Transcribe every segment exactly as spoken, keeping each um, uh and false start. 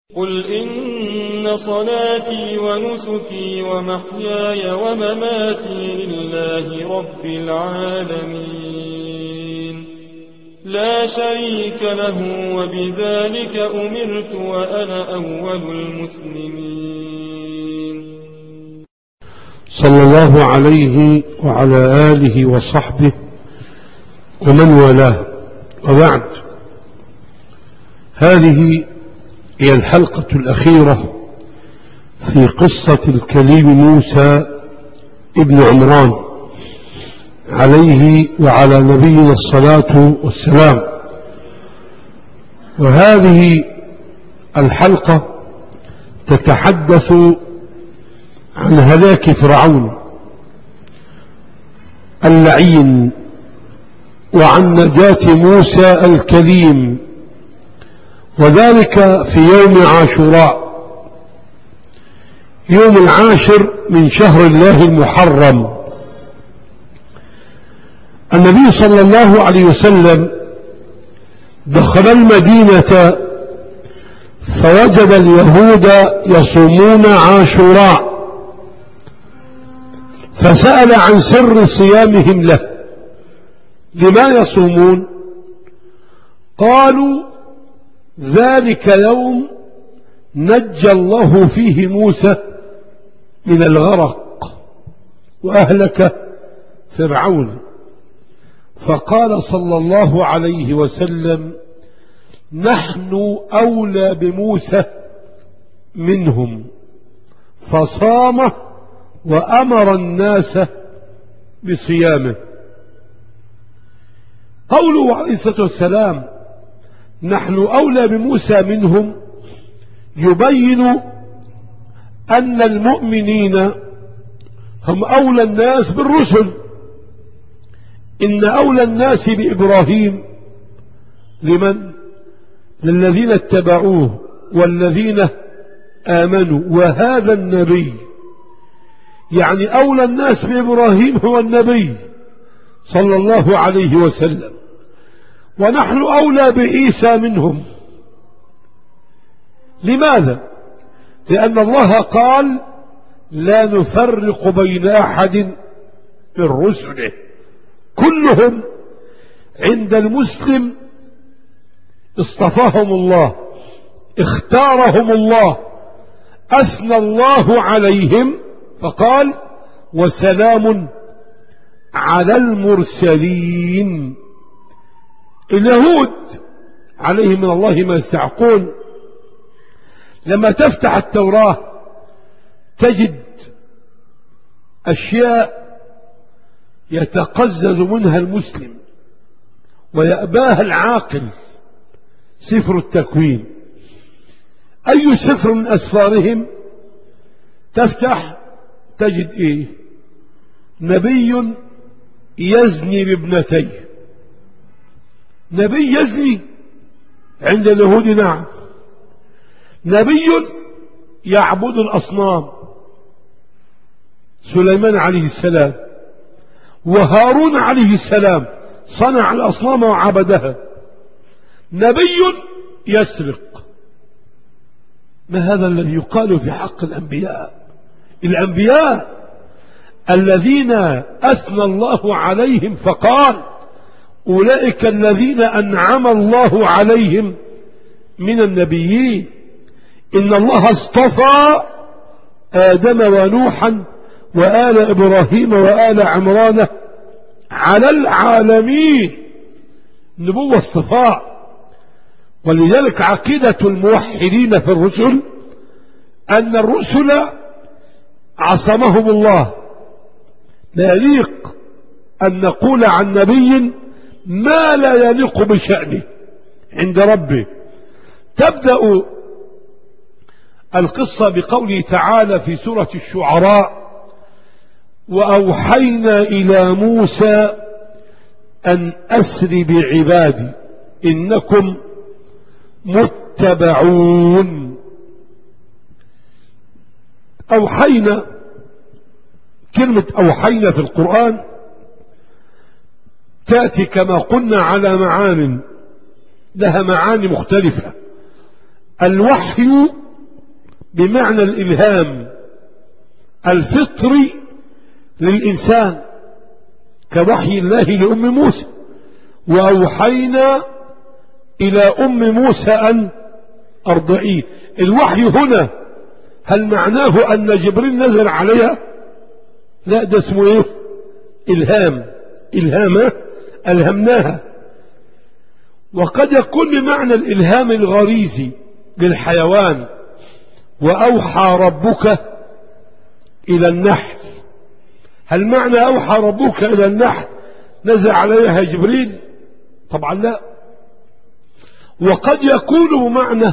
قل إن صلاتي ونسكي ومحياي ومماتي لله رب العالمين لا شريك له وبذلك أمرت وأنا أول المسلمين. صلى الله عليه وعلى آله وصحبه ومن والاه، وبعد. هذه هي الحلقة الأخيرة في قصة الكليم موسى ابن عمران عليه وعلى نبينا الصلاة والسلام. وهذه الحلقة تتحدث عن هلاك فرعون اللعين وعن نجاة موسى الكليم، وذلك في يوم عاشوراء، يوم العاشر من شهر الله المحرم. النبي صلى الله عليه وسلم دخل المدينة فوجد اليهود يصومون عاشوراء، فسأل عن سر صيامهم له، لما يصومون؟ قالوا ذلك يوم نجى الله فيه موسى من الغرق وأهلك فرعون. فقال صلى الله عليه وسلم نحن أولى بموسى منهم، فصام وأمر الناس بصيامه. قوله عليه الصلاة والسلام نحن أولى بموسى منهم يبين أن المؤمنين هم أولى الناس بالرسل. إن أولى الناس بإبراهيم لمن؟ للذين اتبعوه والذين آمنوا، وهذا النبي، يعني أولى الناس بإبراهيم هو النبي صلى الله عليه وسلم. ونحن أولى بعيسى منهم. لماذا؟ لأن الله قال لا نفرق بين أحد من رسله، كلهم عند المسلم اصطفاهم الله، اختارهم الله، أثنى الله عليهم، فقال وسلام على المرسلين. اليهود عليهم من الله ما يستحقون. لما تفتح التوراة تجد أشياء يتقزز منها المسلم ويأباها العاقل. سفر التكوين، أي سفر من أسفارهم تفتح تجد إيه؟ نبي يزني بابنتيه. نبي يزني عند اليهود؟ نعم. نبي يعبد الأصنام، سليمان عليه السلام، وهارون عليه السلام صنع الأصنام وعبدها. نبي يسرق. ما هذا الذي يقال في حق الأنبياء؟ الأنبياء الذين أثنى الله عليهم فقال أولئك الذين أنعم الله عليهم من النبيين. إن الله اصطفى آدم ونوحا وآل إبراهيم وآل عمران على العالمين. نبوة اصطفاء. ولذلك عقيدة الموحدين في الرسل أن الرسل عصمهم الله. لا يليق أن نقول عن نبي ما لا يليق بشأنه عند ربه. تبدأ القصة بقوله تعالى في سورة الشعراء وأوحينا إلى موسى أن أسر بعبادي إنكم متبعون. أوحينا، كلمة أوحينا في القرآن تأتي كما قلنا على معان، لها معاني مختلفة. الوحي بمعنى الإلهام الفطري للإنسان كوحي الله لأم موسى، وأوحينا إلى أم موسى أن أرضعيه. الوحي هنا هل معناه أن جبريل نزل عليها؟ لا، ده اسمه إيه؟ إلهام. إلهامة ألهمناها. وقد يكون بمعنى الإلهام الغريزي للحيوان، وأوحى ربك إلى النحل. هل معنى أوحى ربك إلى النحل نزل عليها جبريل؟ طبعا لا. وقد يكون بمعنى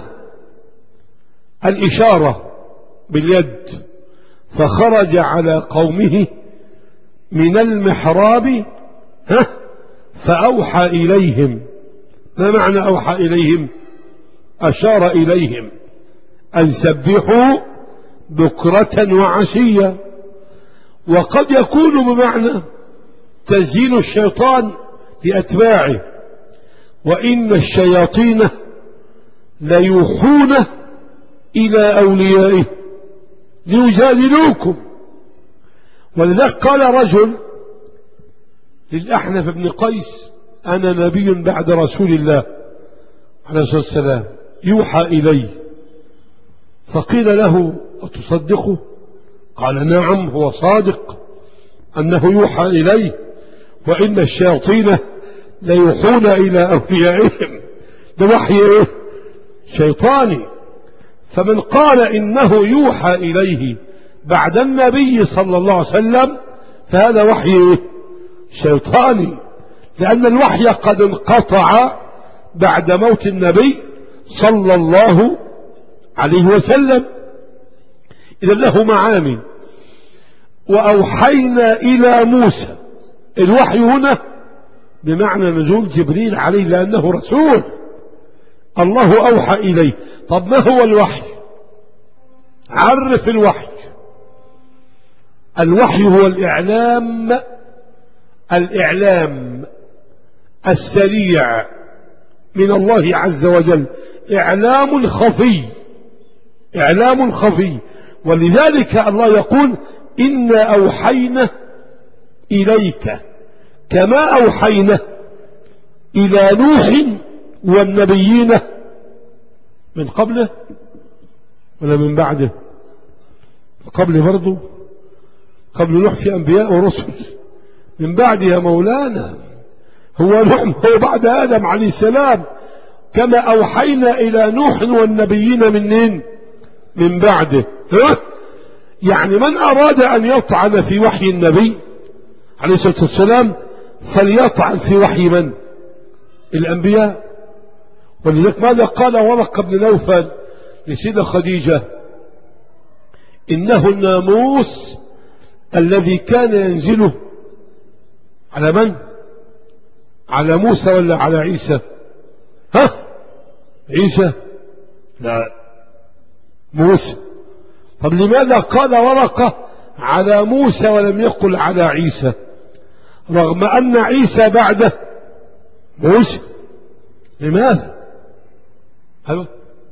الإشارة باليد، فخرج على قومه من المحراب ها فأوحى إليهم. ما معنى أوحى إليهم؟ أشار إليهم أن سبحوا بكرة وعشية. وقد يكون بمعنى تزيين الشيطان لأتباعه، وإن الشياطين ليوحون إلى أوليائه ليجادلوكم. ولذلك قال رجل للأحنف بن قيس: أنا نبي بعد رسول الله عليه الصلاة والسلام يوحى إلي. فقيل له: أتصدقه؟ قال: نعم، هو صادق أنه يوحى إليه، وإن الشياطين ليوحون إلى أوليائهم. ده وحي إيه؟ شيطاني. فمن قال إنه يوحى إليه بعد النبي صلى الله عليه وسلم فهذا وحي إيه؟ شيطاني، لأن الوحي قد انقطع بعد موت النبي صلى الله عليه وسلم. إذا له معاني. وأوحينا إلى موسى، الوحي هنا بمعنى نزول جبريل عليه لأنه رسول، الله أوحى إليه. طب ما هو الوحي؟ عرف الوحي. الوحي هو الإعلام الإعلام السريع من الله عز وجل، إعلام خفي، إعلام خفي. ولذلك الله يقول: إنا أوحينا إليك كما أوحينا إلى نوح والنبيين من قبله ولا من بعده؟ قبل برضو، قبل نوح في أنبياء ورسل، من بعد يا مولانا هو نوح هو بعد آدم عليه السلام. كما أوحينا إلى نوح والنبيين منين؟ من بعده. ها؟ يعني من أراد أن يطعن في وحي النبي عليه الصلاة والسلام فليطعن في وحي من؟ الأنبياء. ولذلك ماذا قال ورقة بن نوفل لسيدة خديجة؟ إنه الناموس الذي كان ينزله على من؟ على موسى ولا على عيسى؟ ها؟ عيسى؟ لا، موسى. طب لماذا قال ورقة على موسى ولم يقل على عيسى رغم أن عيسى بعده موسى؟ لماذا؟ هذا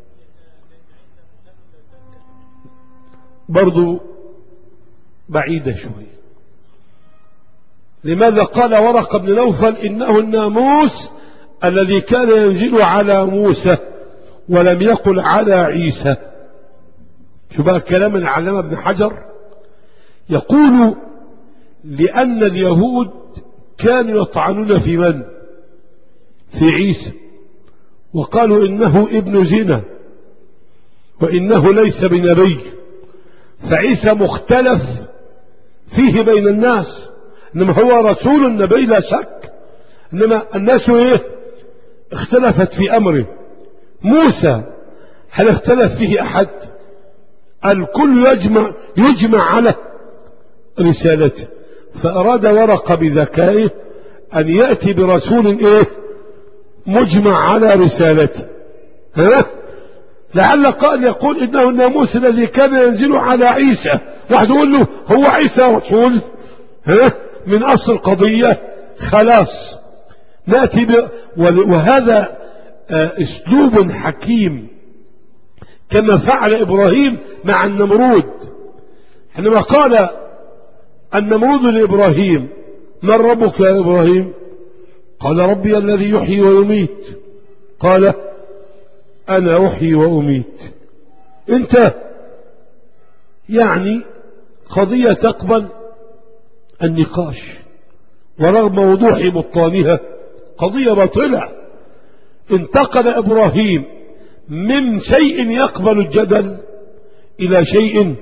برضو بعيدة شوية. لماذا قال ورقة بن نوفل إنه الناموس الذي كان ينزل على موسى ولم يقل على عيسى؟ شو بقى كلام العلامة ابن حجر؟ يقول: لأن اليهود كانوا يطعنون في من؟ في عيسى، وقالوا إنه ابن زنا وإنه ليس بنبي، فعيسى مختلف فيه بين الناس، إنما هو رسول النبي لا شك، إنما الناس إيه؟ اختلفت في أمره. موسى هل اختلف فيه أحد؟ الكل يجمع, يجمع على رسالته. فأراد ورقة بذكائه أن يأتي برسول إيه؟ مجمع على رسالته. ها؟ لعل قال يقول إنه الناموس الذي كان ينزل على عيسى، واحد يقول له هو عيسى رسول؟ ها؟ من أصل القضية خلاص نأتي ب... وهذا أسلوب حكيم كما فعل إبراهيم مع النمرود. حينما قال النمرود لإبراهيم: من ربك يا إبراهيم؟ قال: ربي الذي يحيي ويميت. قال: أنا أحيي وأميت. انت يعني قضية تقبل النقاش، ورغم وضوح بطلانها قضية باطلة. انتقل إبراهيم من شيء يقبل الجدل إلى شيء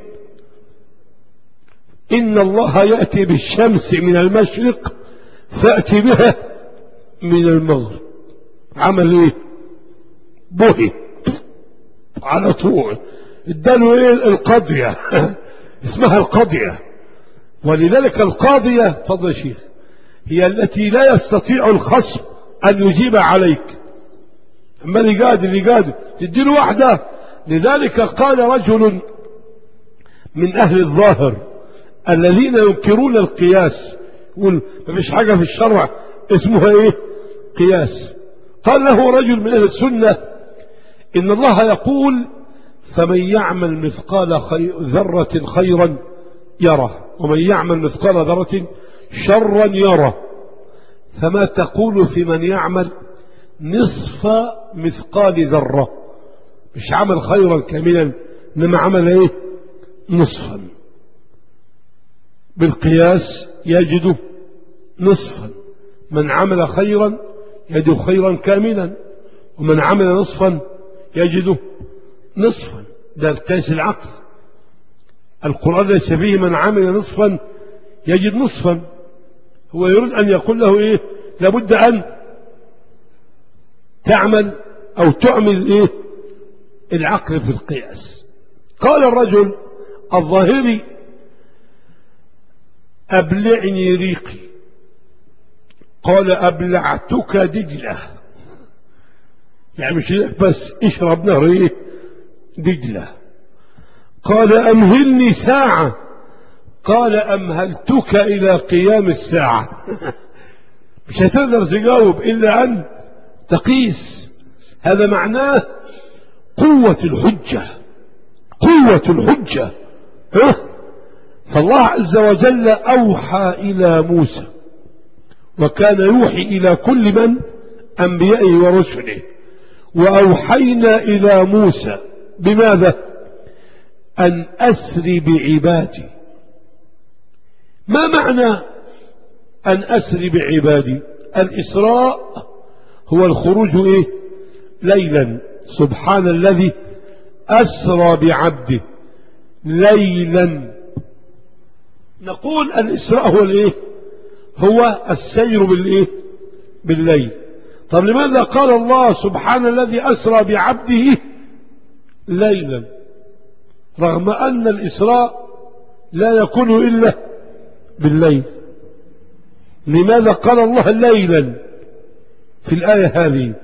إن الله يأتي بالشمس من المشرق فأتي بها من المغرب. عمل ايه؟ بهي على طول، اداله ايه؟ القضية اسمها القضية. ولذلك القاضية، فضل يا شيخ، هي التي لا يستطيع الخصم أن يجيب عليك. أما اللي قادر اللي قادر تديله واحدة. لذلك قال رجل من أهل الظاهر الذين ينكرون القياس، يقول ما فيش حاجة في الشرع اسمها ايه؟ قياس. قال له رجل من أهل السنة: إن الله يقول: فمن يعمل مثقال خير ذرة خيرا يره، ومن يعمل مثقال ذرة شرا يره. فما تقول في من يعمل نصف مثقال ذرة؟ مش عمل خيرا كاملا، إنما عمل ايه؟ نصفا. بالقياس يجد نصفا. من عمل خيرا يجد خيرا كاملا، ومن عمل نصفا يجد نصفا. ده القياس العقل. القرآن ليس فيه من عمل نصفا يجد نصفا. هو يريد أن يقول له إيه؟ لابد أن تعمل أو تعمل إيه؟ العقل في القياس. قال الرجل الظاهري: أبلعني ريقي. قال: أبلعتك دجلة. يعني مش بس اشرب نهر ايه؟ دجلة. قال: أمهلني ساعة. قال: أمهلتك إلى قيام الساعة. مش هتقدر تجاوب إلا أن تقيس. هذا معناه قوة الحجة، قوة الحجة. ها؟ فالله عز وجل أوحى إلى موسى، وكان يوحي إلى كل من أنبيائه ورسله. وأوحينا إلى موسى بماذا؟ أن أسري بعبادي. ما معنى أن أسري بعبادي؟ الإسراء هو الخروج إيه؟ ليلا. سبحان الذي أسرى بعبده ليلا. نقول الإسراء هو الإيه؟ هو السير بالإيه؟ بالليل. طب لماذا قال الله سبحان الذي أسرى بعبده ليلا، رغم أن الإسراء لا يكون إلا بالليل؟ لماذا قال الله ليلا في الآية هذه؟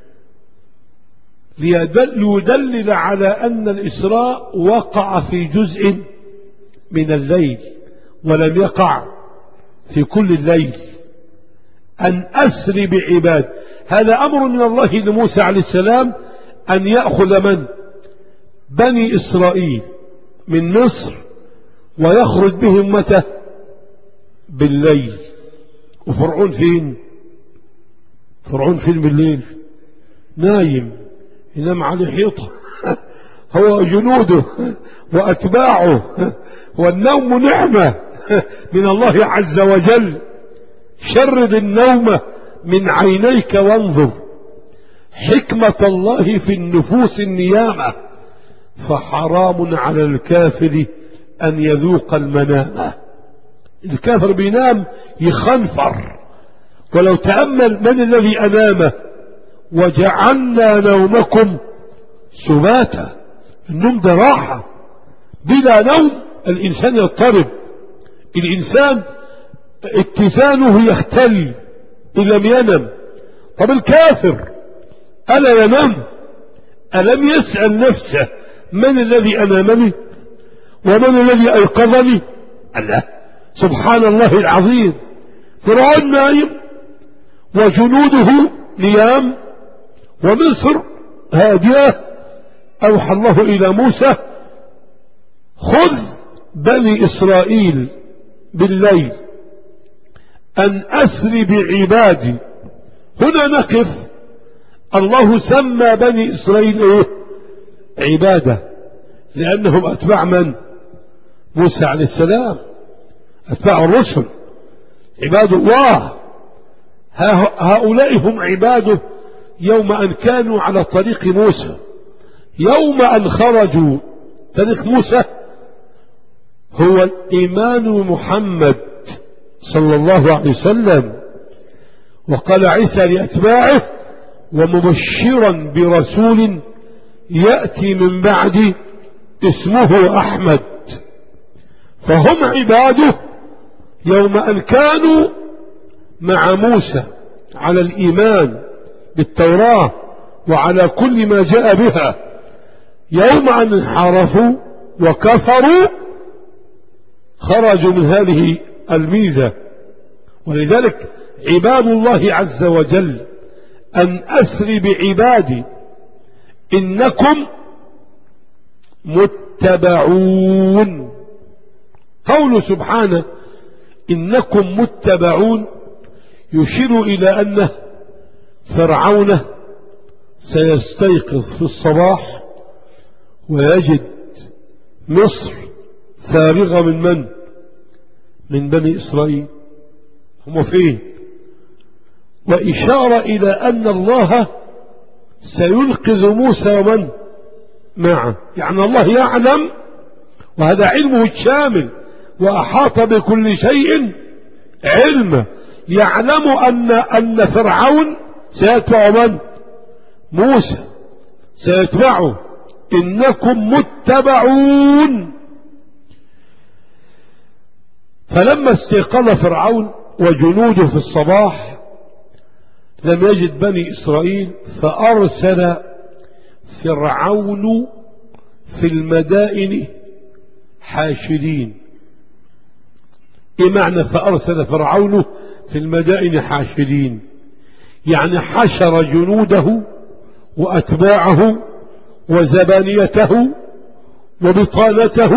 ليدلل على أن الإسراء وقع في جزء من الليل ولم يقع في كل الليل. أن أسري بعباد، هذا أمر من الله لموسى عليه السلام أن يأخذ من بني إسرائيل من مصر ويخرج بهم متى؟ بالليل. وفرعون فين؟ فرعون فين بالليل؟ نايم، ينام على حيطه هو جنوده وأتباعه. والنوم نعمة من الله عز وجل. شرد النوم من عينيك وانظر حكمة الله في النفوس النيامة. فحرام على الكافر أن يذوق المنام. الكافر بينام يخنفر. ولو تأمل من الذي أنامه: وجعلنا نومكم سباتا. النوم ده راحة. بلا نوم الإنسان يضطرب، الإنسان اتزانه يختل إن لم ينم. طب الكافر ألا ينام؟ ألم يسأل نفسه من الذي أنامني ومن الذي أيقظني؟ الله سبحان الله العظيم. فرعون نايم وجنوده نيام ومصر هادئة أوحى الله إلى موسى خذ بني إسرائيل بالليل أن أسر بعبادي. هنا نقف. الله سمى بني إسرائيل إيه؟ عبادة، لأنهم أتباع من؟ موسى عليه السلام، أتباع الرسل، عباد الله. هؤلاء هم عباده يوم أن كانوا على طريق موسى. يوم أن خرجوا طريق موسى هو الإيمان محمد صلى الله عليه وسلم. وقال عيسى لأتباعه ومبشرا برسول يأتي من بعد اسمه أحمد. فهم عباده يوم أن كانوا مع موسى على الإيمان بالتوراة وعلى كل ما جاء بها. يوم أن انحرفوا وكفروا خرجوا من هذه الميزة. ولذلك عباد الله عز وجل أن أسر بعبادي إنكم متبعون. قوله سبحانه إنكم متبعون يشير إلى أن فرعون سيستيقظ في الصباح ويجد مصر فارغة من من؟ من بني إسرائيل. هم فين؟ وإشارة إلى أن الله سينقذ موسى ومن معه. يعني الله يعلم، وهذا علمه الشامل وأحاط بكل شيء علما، يعلم أن أن فرعون سيتبع من؟ موسى سيتبعه. إنكم متبعون. فلما استيقظ فرعون وجنوده في الصباح لم يجد بني إسرائيل، فأرسل فرعون في المدائن حاشرين. إيه معنى فأرسل فرعون في المدائن حاشرين؟ يعني حشر جنوده وأتباعه وزبانيته وبطانته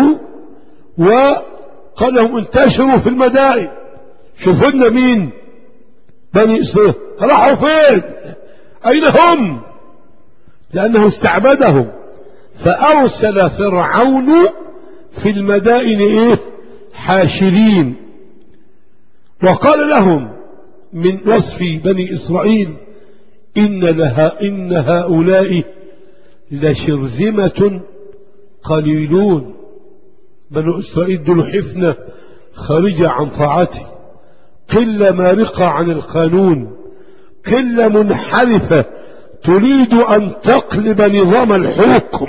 وقال لهم انتشروا في المدائن. شوفونا مين بني إسرائيل، راحوا فين؟ أين هم؟ لأنه استعبدهم. فأرسل فرعون في المدائن إيه؟ حاشرين. وقال لهم من وصف بني إسرائيل إن, لها إن هؤلاء لشرذمة قليلون. بنو إسرائيل دول حفنة خارجة عن طاعته، قلة مارقة عن القانون، قلة منحرفة تريد أن تقلب نظام الحكم.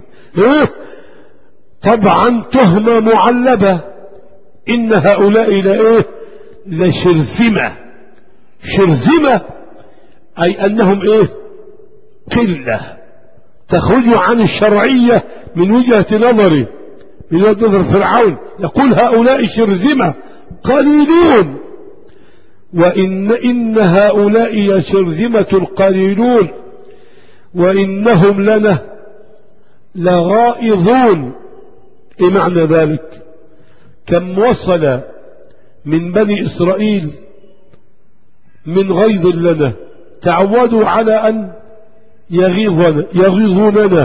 طبعا تهمة معلبة. إن هؤلاء لإيه؟ لشرذمة. شرذمة أي أنهم إيه؟ قلة تخرج عن الشرعية من وجهة نظري، من وجهة نظر فرعون. يقول هؤلاء شرذمة قليلون، وإن إن هؤلاء لشرذمة قليلون وإنهم لنا لغائظون. إيه معنى ذلك؟ كم وصل من بني إسرائيل من غيظ لنا، تعودوا على أن يغيظنا يغيظوننا.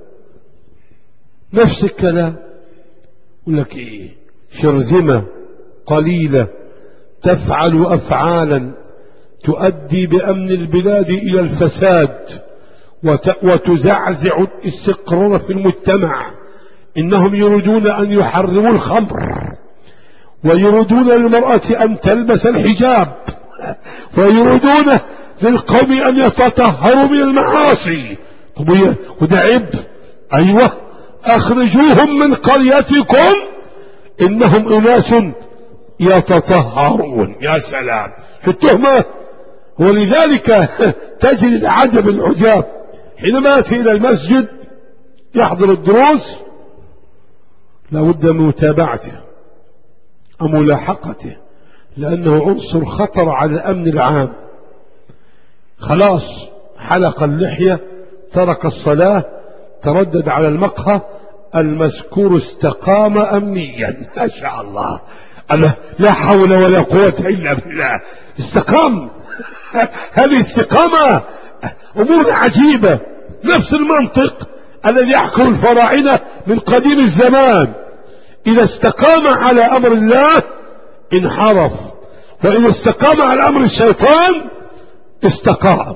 نفس الكلام. يقول لك إيه؟ شرذمة قليلة تفعل أفعالا تؤدي بأمن البلاد إلى الفساد وتزعزع الاستقرار في المجتمع. إنهم يريدون أن يحرموا الخمر، ويريدون للمرأة أن تلبس الحجاب، ويريدون للقوم أن يتطهروا من المعاصي. وده عيب. أيوة، أخرجوهم من قريتكم إنهم أناس يتطهرون. يا سلام في التهمة. ولذلك تجد العجب العجاب حينما يأتي إلى المسجد يحضر الدروس لابد من متابعته وملاحقته، لأنه عنصر خطر على الأمن العام. خلاص حلق اللحية، ترك الصلاة، تردد على المقهى المذكور استقام أمنيا. ما شاء الله، لا حول ولا قوة إلا بالله. استقام، هذه استقامة أمور عجيبة. نفس المنطق الذي يحكم الفراعنة من قديم الزمان. إذا استقام على أمر الله انحرف، وإذا استقام على أمر الشيطان استقام.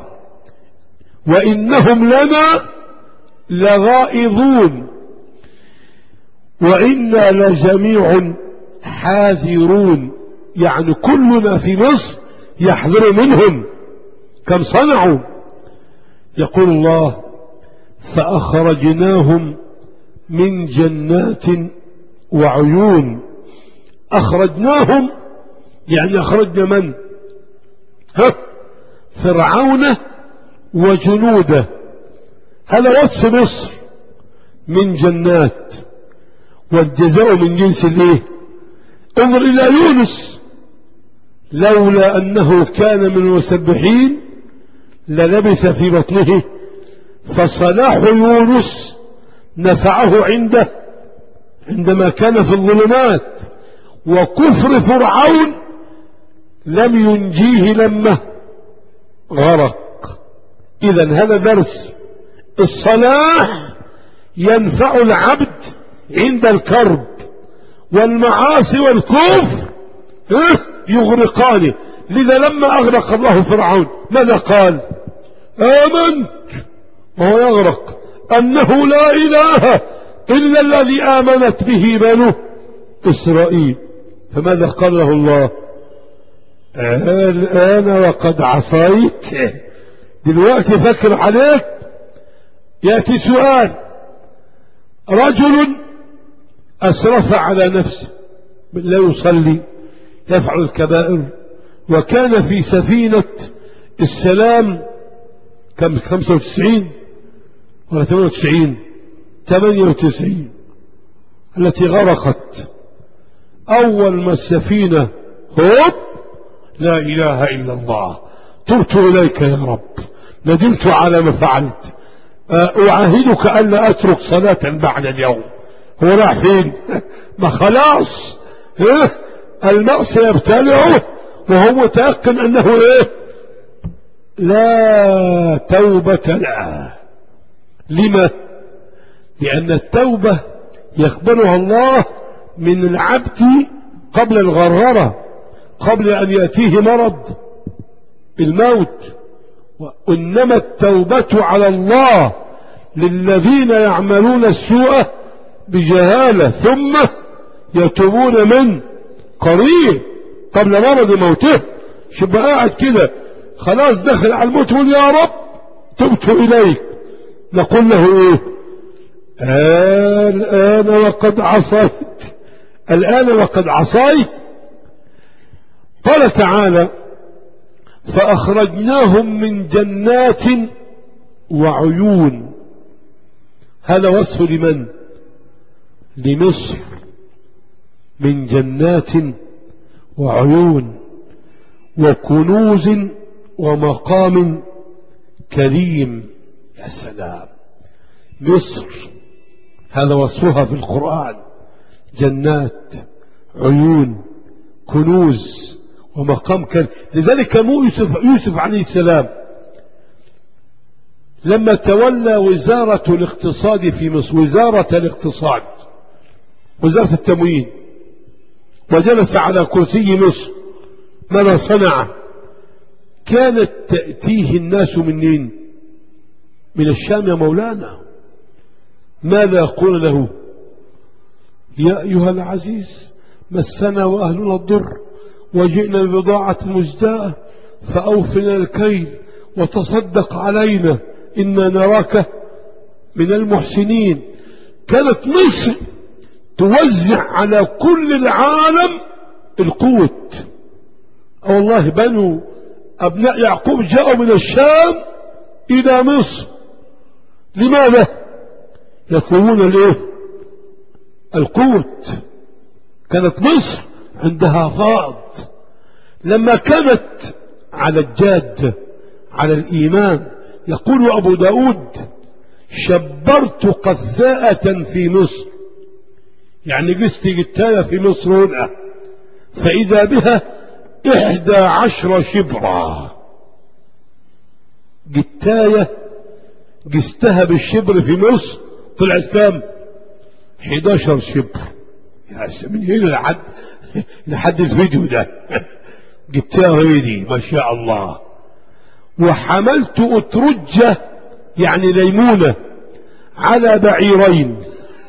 وإنهم لنا لغائظون وإنا لجميع حاذرون. يعني كلنا في مصر يحذر منهم. كم صنعوا؟ يقول الله فأخرجناهم من جنات وعيون. أخرجناهم يعني أخرجنا من؟ ها؟ فرعون وجنوده. هذا وصف مصر من جنات، والجزاء من جنس الايه؟ انظر الى يونس، لولا انه كان من المسبحين للبث في بطنه. فصلاح يونس نفعه عنده عندما كان في الظلمات، وكفر فرعون لم ينجيه لما غرق. إذن هذا درس. الصلاح ينفع العبد عند الكرب، والمعاصي والكفر يغرقانه. لذا لما أغرق الله فرعون ماذا قال؟ آمنت وهو يغرق أنه لا إله إلا الذي آمنت به بنو إسرائيل. فماذا قال له الله؟ الآن وقد عصيت. دلوقتي فكر عليك. يأتي سؤال: رجل أسرف على نفسه، لا يصلي، يفعل الكبائر، وكان في سفينة السلام كم خمسة وتسعين ولا ثمانية وتسعين ثمانية وتسعين التي غرقت. أول ما السفينة هوب لا إله إلا الله، تبت إليك يا رب، ندمت على ما فعلت، أعاهدك ألا أترك صلاة بعد اليوم. هو راح فين؟ ما خلاص المأس يبتلعه وهو متيقن أنه إيه؟ لا توبة له. لما؟ لأن التوبة يقبلها الله من العبد قبل الغرغرة، قبل أن يأتيه مرض الموت. وإنما التوبة على الله للذين يعملون السوء بجهالة ثم يتوبون من قريب قبل مرض موته. شبه قاعد كده خلاص دخل على الموت يقول يا رب تبت إليك، نقول له ايه؟ الآن وقد عصيت، الآن وقد عصيت. قال تعالى فأخرجناهم من جنات وعيون. هذا وصف لمن؟ لمصر، من جنات وعيون وكنوز ومقام كريم. يا سلام، مصر هذا وصفها في القرآن، جنات عيون كنوز ومقام كريم. لذلك مو يوسف, يوسف عليه السلام لما تولى وزارة الاقتصاد في مصر، وزارة الاقتصاد، وزارة التموين، وجلس على كرسي مصر، ماذا صنع؟ كانت تأتيه الناس منين؟ من الشام يا مولانا. ماذا يقول له؟ يا أيها العزيز مسنا وأهلنا الضر وجئنا ببضاعة مزداء فأوفنا الكيل وتصدق علينا إنا نراك من المحسنين. كانت مصر توزع على كل العالم القوت. والله بنو أبناء يعقوب جاءوا من الشام إلى مصر. لماذا؟ يطلبون الايه؟ القوت. كانت مصر عندها فاض. لما كانت على الجاد على الإيمان، يقول أبو داود شبرت قذاءة في مصر، يعني قست جتاية في مصر هنا، فإذا بها إحدى عشر شبرا. جتاية قستها بالشبر في مصر طلعت كام؟ حداشر شبر. يا من هنا لحد لحد الفيديو ده جبتها هيدي ما شاء الله. وحملت أترجة يعني ليمونة على بعيرين.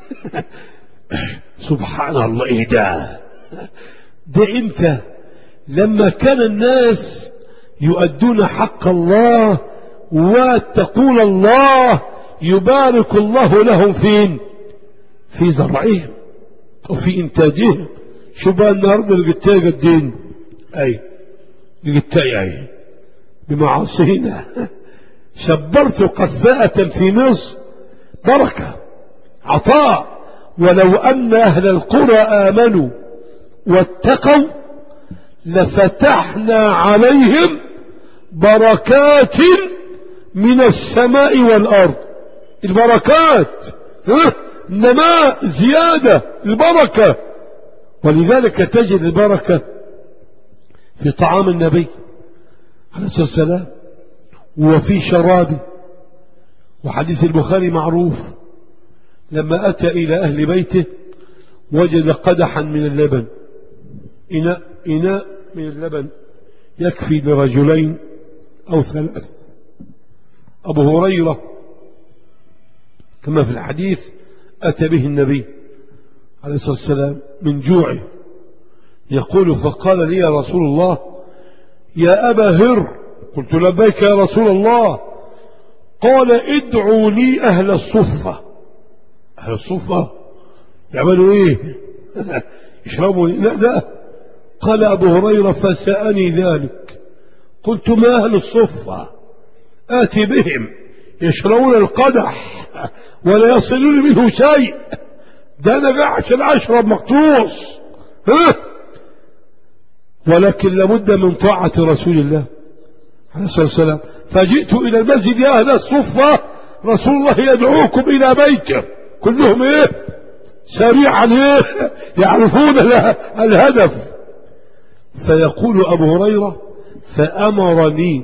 سبحان الله. ايه ده ده انت لما كان الناس يؤدون حق الله واتقون الله يبارك الله لهم فين؟ في زرعهم وفي انتاجهم. شو بقى النهارده القتاية قدين؟ اي القتاية اي بمعاصينا. شبرت قذاءة في مصر بركة عطاء. ولو أن أهل القرى آمنوا واتقوا لفتحنا عليهم بركات من السماء والأرض. البركات نماء زيادة البركة. ولذلك تجد البركة في طعام النبي عليه الصلاة والسلام وفي شرابه. وحديث البخاري معروف لما أتى إلى أهل بيته وجد قدحا من اللبن، إناء, إناء من اللبن يكفي لرجلين أو ثلاث. أبو هريرة كما في الحديث أتى به النبي عليه الصلاة والسلام من جوعه يقول فقال لي يا رسول الله يا أبا هر. قلت لبيك يا رسول الله. قال ادعوا لي أهل الصفة. أهل الصفة يعملوا إيه؟ يشربوا لا لا. قال أبو هريرة فسأني ذلك. قلت ما أهل الصفة؟ آتي بهم يشربون القدح ولا يصلون منه شيء. ده أنا قاعد عشان أشرب مقطوس. ها؟ ولكن لابد من طاعة رسول الله عليه الصلاة والسلام. فجئت إلى المسجد يا أهل الصفة رسول الله يدعوكم إلى بيته. كلهم إيه؟ سريعا إيه؟ يعرفون الهدف. فيقول أبو هريرة فأمرني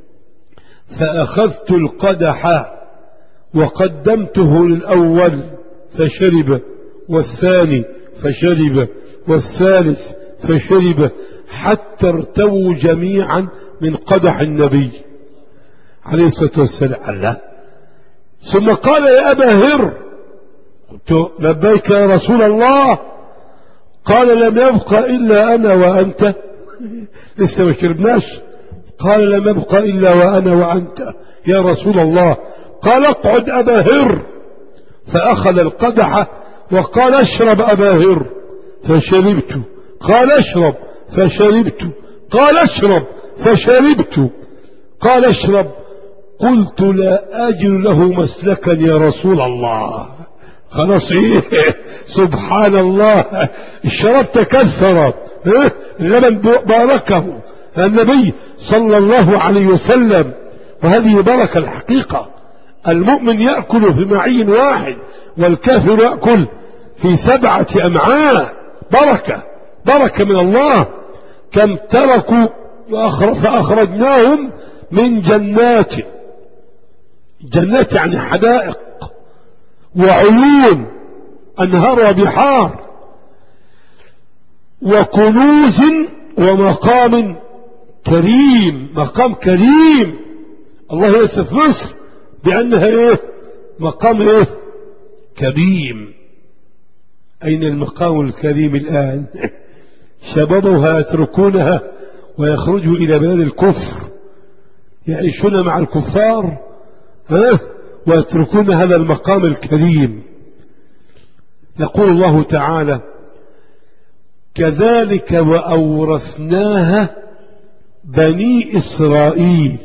فأخذت القدح وقدمته للأول فشرب والثاني فشرب والثالث فشرب حتى ارتووا جميعا من قدح النبي عليه الصلاة والسلام. الله. ثم قال يا أبا هر. قلت لبيك يا رسول الله. قال لم يبق إلا أنا وأنت. لسه ما شربناش. قال لم يبق إلا وأنا وأنت يا رسول الله. قال اقعد أبا هر. فأخذ القدح وقال اشرب أبا هر. فشربت. قال اشرب فشربت. قال اشرب فشربت. قال اشرب. قلت لا أجد له مسلكا يا رسول الله. خلاص ايه سبحان الله. الشراب تكثرت اللبن باركه النبي صلى الله عليه وسلم. وهذه بركة الحقيقة. المؤمن يأكل في معين واحد والكافر يأكل في سبعة أمعاء. بركة بركة من الله. كم تركوا فأخرجناهم من جنات. جنات يعني حدائق وعيون أنهار وبحار وكنوز ومقام كريم. مقام كريم. الله يصف مصر بأنها ايه؟ مقام ايه؟ كريم. أين المقام الكريم الآن؟ شبابها يتركونها ويخرجوا إلى بلاد الكفر يعيشون مع الكفار ها؟ ويتركون هذا المقام الكريم. يقول الله تعالى كذلك وأورثناها بني إسرائيل.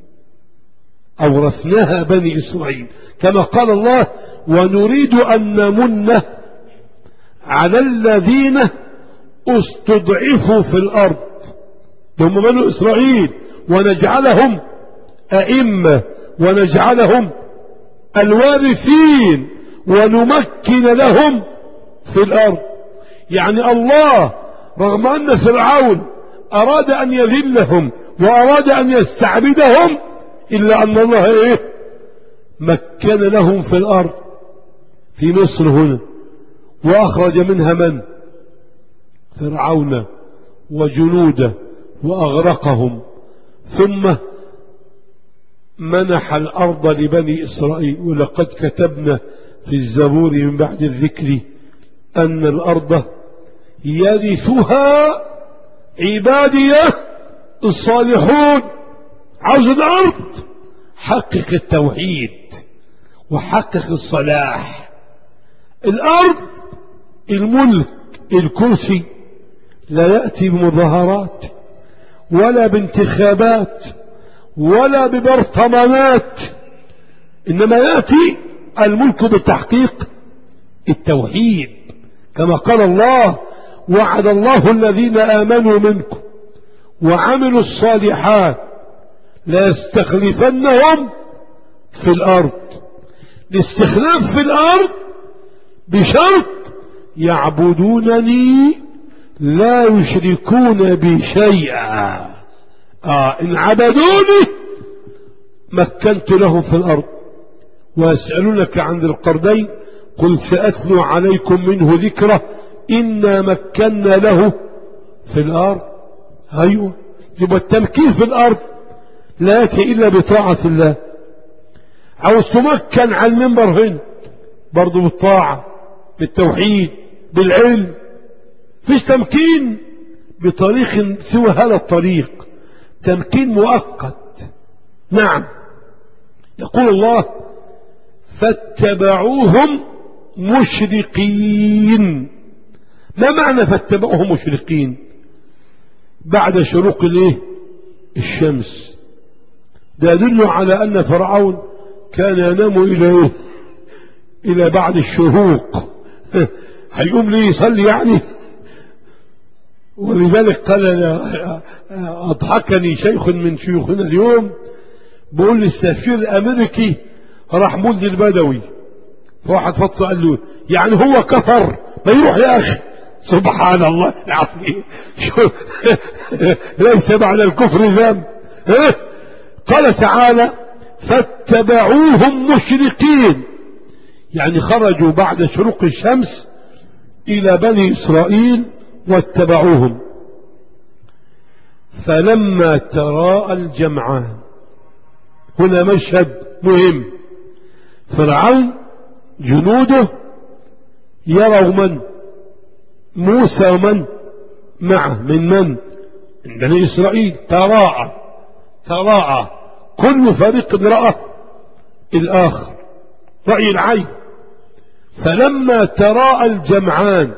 أورثناها بني إسرائيل كما قال الله ونريد أن نمن على الذين استضعفوا في الأرض هم بني إسرائيل ونجعلهم أئمة ونجعلهم الوارثين ونمكن لهم في الأرض. يعني الله رغم أن فرعون أراد أن يذلهم وأراد أن يستعبدهم إلا أن الله إيه مكن لهم في الأرض في مصر هنا، وأخرج منها من؟ فرعون وجنوده وأغرقهم، ثم منح الأرض لبني إسرائيل. ولقد كتبنا في الزبور من بعد الذكر أن الأرض يرثها عبادي الصالحون. عاوز الأرض حقق التوحيد وحقق الصلاح. الأرض الملك الكرسي لا يأتي بمظاهرات ولا بانتخابات ولا ببرطمانات، إنما يأتي الملك بتحقيق التوحيد، كما قال الله: وعد الله الذين آمنوا منكم وعملوا الصالحات لا يستخلفنهم في الأرض. الاستخلاف في الأرض بشرط يعبدونني لا يشركون بي شيئا. آه إن عبدوني مكنت لهم في الأرض. ويسألونك عن ذي القرنين قل سأتلو عليكم منه ذكره إنا مكنا له في الأرض. أيوة، يبقى التمكين في الأرض لا يأتي إلا بطاعة الله. عاوز تمكن على المنبر هنا برضو بالطاعة، بالتوحيد، بالعلم. فيش تمكين بطريق سوى هذا الطريق، تمكين مؤقت. نعم، يقول الله: فاتبعوهم مشرقين. ما معنى فاتبعوهم مشرقين؟ بعد شروق الايه؟ الشمس. ده يدل على أن فرعون كان ينام إلى إيه؟ إلى بعد الشروق. هيقوم ليه يصلي يعني؟ ولذلك قال: أضحكني شيخ من شيوخنا اليوم بقول لي السفير الأمريكي راح مولد البدوي، فواحد فطر قال له: يعني هو كفر؟ ما يروح يا أخي. سبحان الله العظيم، ليس بعد الكفر ذنب. قال تعالى: فاتبعوهم مشرقين، يعني خرجوا بعد شروق الشمس إلى بني إسرائيل واتبعوهم. فلما تراءى الجمعان، هنا مشهد مهم. فرعون جنوده يروا من؟ موسى ومن معه من من؟ من بني إسرائيل. تراءى تراءى كل فريق رأى الآخر رأي العين. فلما تراءى الجمعان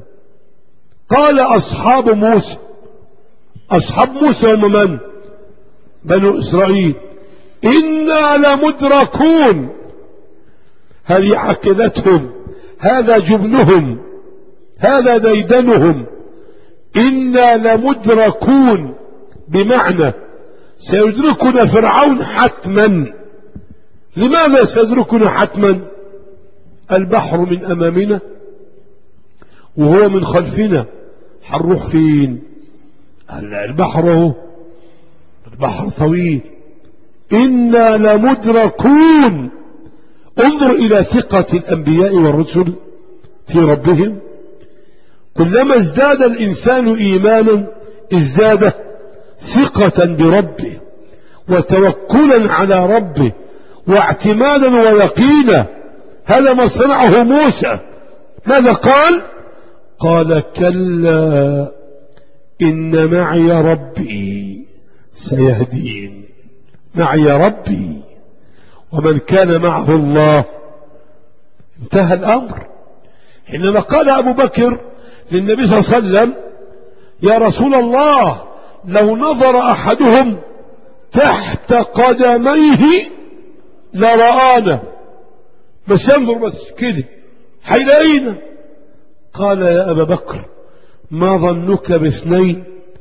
قال أصحاب موسى، أصحاب موسى هم من؟ بنو إسرائيل: إنا لمدركون. هذه عقيدتهم، هذا جبنهم، هذا ديدنهم. إنا لمدركون بمعنى سيدركنا فرعون حتما. لماذا سيدركنا حتما؟ البحر من أمامنا وهو من خلفنا، هنروح فين؟ البحر هو البحر طويل. إنا لمدركون. انظر إلى ثقة الأنبياء والرسل في ربهم. كلما ازداد الإنسان إيمانا ازداد ثقة بربه وتوكلا على ربه واعتمادا ويقينا. هذا ما صنعه موسى. ماذا قال؟ قال: كلا إن معي ربي سيهدين. معي ربي، ومن كان معه الله انتهى الأمر. حينما قال أبو بكر للنبي صلى الله عليه وسلم: يا رسول الله، لو نظر أحدهم تحت قدميه لرآنا، بس ينظر بس كده حيلاقينا. قال: يا أبا بكر، ما ظنك باثنين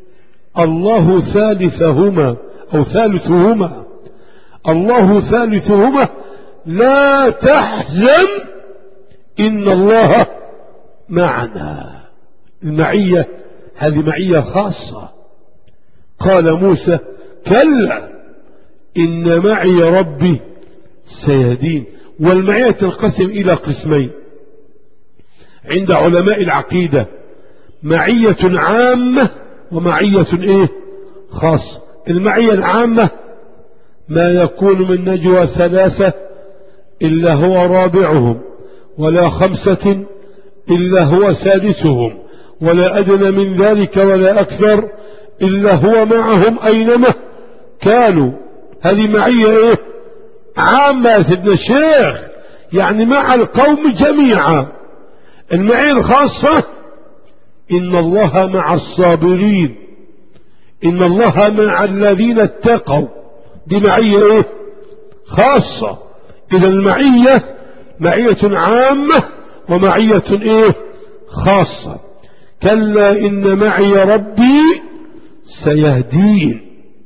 الله ثالثهما أو ثالثهما الله ثالثهما لا تحزن إن الله معنا. المعية هذه معية خاصة. قال موسى كلا إن معي ربي سيهدين. والمعية تنقسم إلى قسمين عند علماء العقيدة: معية عامة ومعية إيه خاصة. المعية العامة ما يكون من نجوى ثلاثة إلا هو رابعهم، ولا خمسة إلا هو سادسهم، ولا أدنى من ذلك ولا أكثر إلا هو معهم أينما كانوا. هذه معية إيه عامة يا سيدنا الشيخ، يعني مع القوم جميعا. المعية الخاصة إن الله مع الصابرين، إن الله مع الذين اتقوا. دي معية إيه خاصة. إذا المعية معية عامة ومعية إيه خاصة. كلا إن معي ربي سيهدين.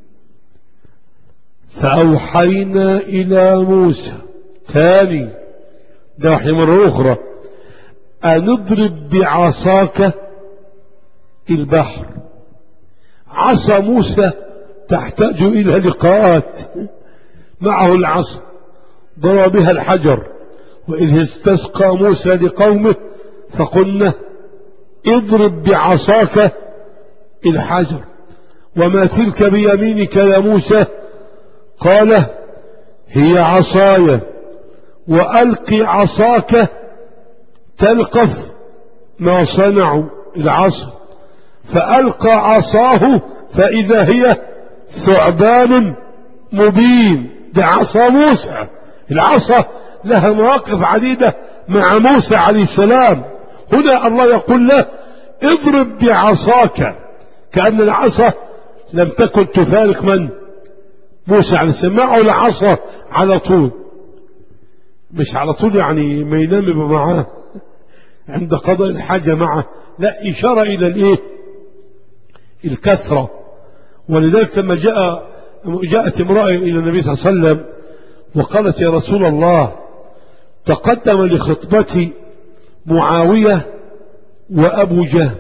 فأوحينا إلى موسى ثاني، ده وحي مرة أخرى، أن اضرب بعصاك البحر. عصا موسى تحتاج إلى لقاءات. معه العصا ضرب بها الحجر، وإذ استسقى موسى لقومه فقلنا اضرب بعصاك الحجر. وما تلك بيمينك يا موسى؟ قال هي عصاي وألق عصاك تلقف ما صنعوا. العصا فألقى عصاه فإذا هي ثعبان مبين. ده عصا موسى. العصا لها مواقف عديدة مع موسى عليه السلام. هنا الله يقول له اضرب بعصاك، كأن العصا لم تكن تفارق من؟ موسى عليه السلام. معه العصا على طول، مش على طول يعني ما ينام يبقى معاه عند قضاء الحاجة معه، لا، إشارة إلى الإيه الكثرة. ولذلك لما جاء جاءت امرأة إلى النبي صلى الله عليه وسلم وقالت يا رسول الله تقدم لخطبتي معاوية وأبو جهل،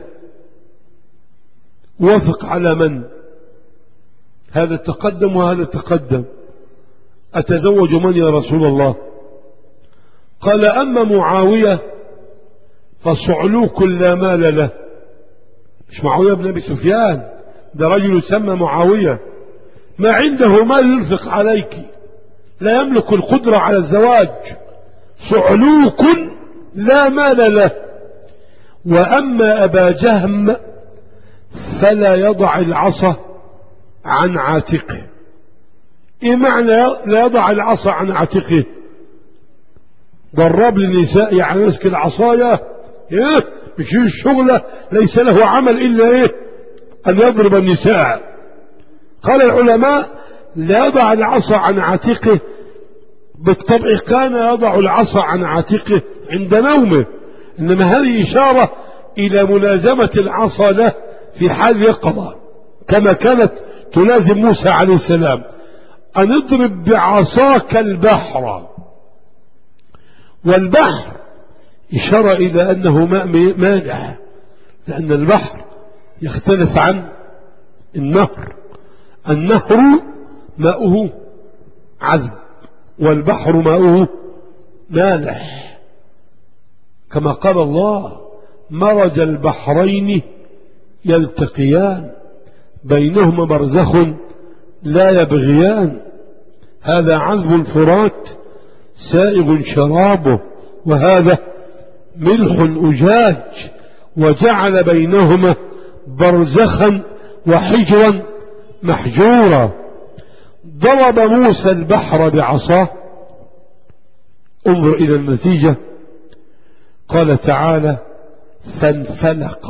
وافق على من؟ هذا تقدم وهذا تقدم، أتزوج من يا رسول الله؟ قال أما معاوية فصعلوك لا مال له. مش معاوية بن أبي سفيان، ده رجل يسمى معاوية، ما عنده مال ينفق عليك، لا يملك القدرة على الزواج. صعلوك لا مال له. وأما أبا جهم فلا يضع العصا عن عاتقه. إيه معنى لا يضع العصا عن عاتقه؟ ضرب للنساء يعني يمسك العصاية، إيه مش الشغلة، ليس له عمل إلا إيه أن يضرب النساء. قال العلماء لا يضع العصا عن عاتقه، بالطبع كان يضع العصا عن عاتقه عند نومه، إنما هذه إشارة إلى ملازمة العصا له في حال يقظة، كما كانت تلازم موسى عليه السلام. أن اضرب بعصاك البحر. والبحر إشارة إلى أنه ماء مالح، لأن البحر يختلف عن النهر. النهر ماؤه عذب والبحر ماؤه مالح، كما قال الله مرج البحرين يلتقيان بينهما برزخ لا يبغيان هذا عذب فرات سائغ شرابه وهذا ملح أجاج وجعل بينهما برزخا وحجرا محجورا. ضرب موسى البحر بعصاه. انظر إلى النتيجة. قال تعالى فانفلق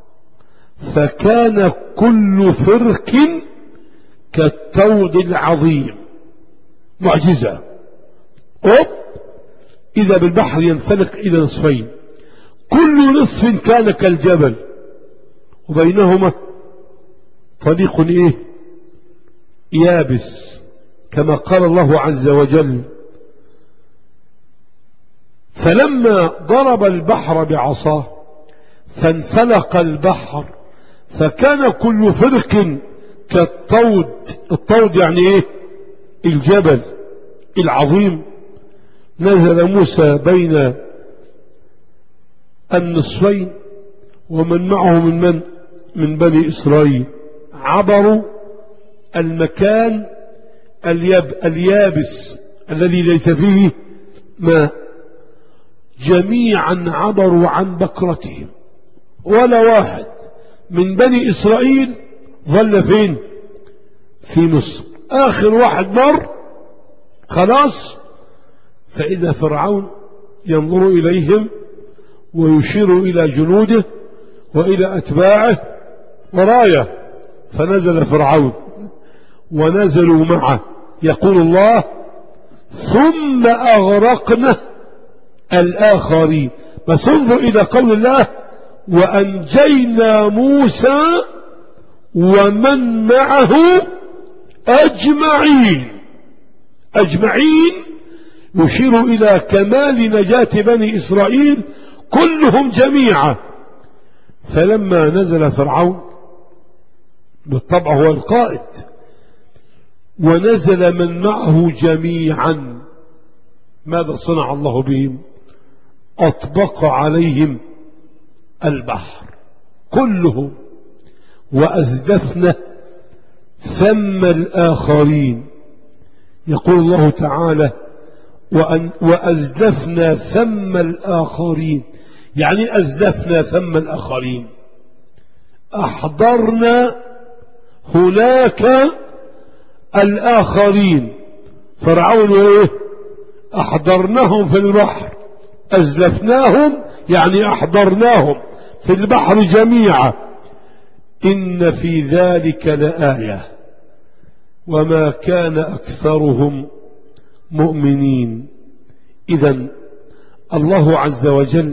فكان كل فرق كالطود العظيم. معجزة. أوب إذا بالبحر ينفلق إلى نصفين، كل نصف كان كالجبل وبينهما طريق إيه يابس، كما قال الله عز وجل فلما ضرب البحر بعصاه فانفلق البحر فكان كل فرق كالطود. الطود يعني ايه؟ الجبل العظيم. نزل موسى بين النصفين ومن معه من من من بني إسرائيل، عبروا المكان الياب اليابس الذي ليس فيه ماء، جميعا عبروا عن بكرتهم، ولا واحد من بني إسرائيل ظل فين؟ في مصر. آخر واحد مر خلاص، فإذا فرعون ينظر إليهم ويشير إلى جنوده وإلى أتباعه ورايه، فنزل فرعون ونزلوا معه. يقول الله: ثم أغرقنا الآخرين. بس انظر إلى قول الله: وأنجينا موسى ومن معه أجمعين. أجمعين يشير إلى كمال نجاة بني إسرائيل كلهم جميعا. فلما نزل فرعون بالطبع هو القائد ونزل من معه جميعا، ماذا صنع الله بهم؟ أطبق عليهم البحر كلهم وأزدفنا ثم الآخرين. يقول الله تعالى: وأن وأزدفنا ثم الآخرين. يعني أزدفنا ثم الآخرين، أحضرنا هناك الآخرين. فرعون إيه؟ أحضرناهم في البحر، أزلفناهم يعني أحضرناهم في البحر جميعا. إن في ذلك لآية وما كان أكثرهم مؤمنين. إذن الله عز وجل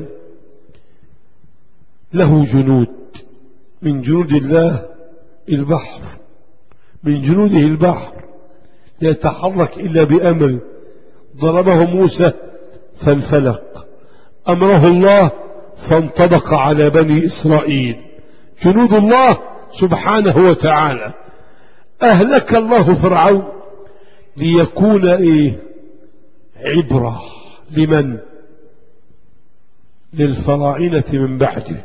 له جنود، من جنود الله البحر، من جنوده البحر لا يتحرك إلا بأمر. ضربه موسى فانفلق، أمره الله فانطبق على بني إسرائيل. جنود الله سبحانه وتعالى. أهلك الله فرعون ليكون إيه؟ عبرة لمن؟ للفراعنة من بعده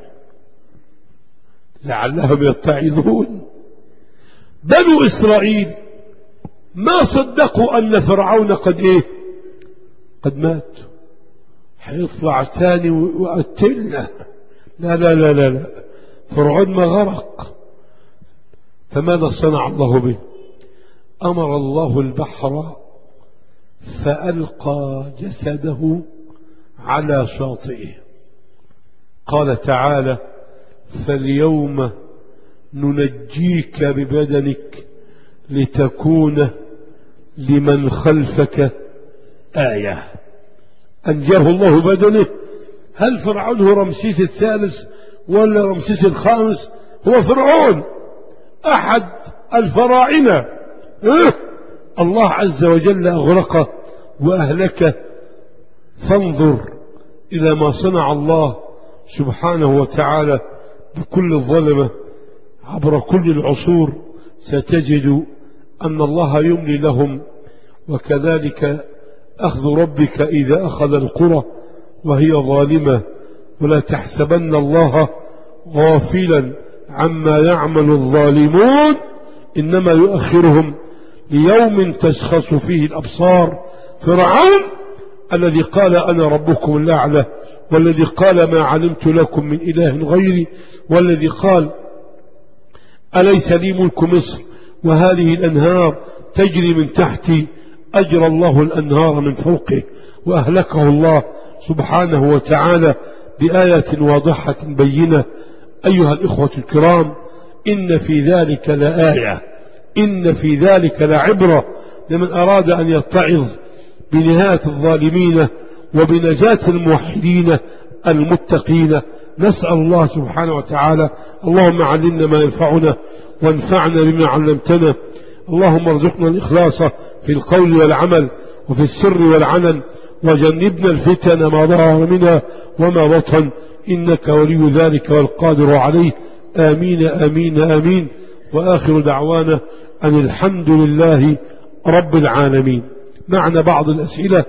لعلهم يتعظون. بنو إسرائيل ما صدقوا أن فرعون قد إيه؟ قد مات، حيطلع تاني وقتلنا. لا لا لا لا لا، فرعون ما غرق. فماذا صنع الله به؟ أمر الله البحر فألقى جسده على شاطئه. قال تعالى: فاليوم ننجيك ببدنك لتكون لمن خلفك آية. أنجاه الله بدنه. هل فرعون هو رمسيس الثالث ولا رمسيس الخامس؟ هو فرعون أحد الفراعنة. أه؟ الله عز وجل أغرقه وأهلكه. فانظر إلى ما صنع الله سبحانه وتعالى بكل الظلمة عبر كل العصور. ستجد أن الله يملي لهم، وكذلك أخذ ربك إذا أخذ القرى وهي ظالمة. ولا تحسبن الله غافلا عما يعمل الظالمون، إنما يؤخرهم ليوم تشخص فيه الأبصار. فرعون الذي قال أنا ربكم الأعلى، والذي قال ما علمت لكم من إله غيري، والذي قال أليس لي ملك مصر وهذه الأنهار تجري من تحتي، أجرى الله الأنهار من فوقه. وأهلكه الله سبحانه وتعالى بآية واضحة بينة. أيها الإخوة الكرام، إن في ذلك لآية، إن في ذلك لعبرة لمن أراد أن يتعظ بنهاية الظالمين وبنجاة الموحدين المتقين. نسأل الله سبحانه وتعالى: اللهم علمنا ما ينفعنا وانفعنا بما علمتنا. اللهم ارزقنا الإخلاص في القول والعمل وفي السر والعلن، وجنبنا الفتن ما ظهر منها وما بطن، إنك ولي ذلك والقادر عليه. آمين آمين آمين. وآخر دعوانا أن الحمد لله رب العالمين. معنا بعض الأسئلة.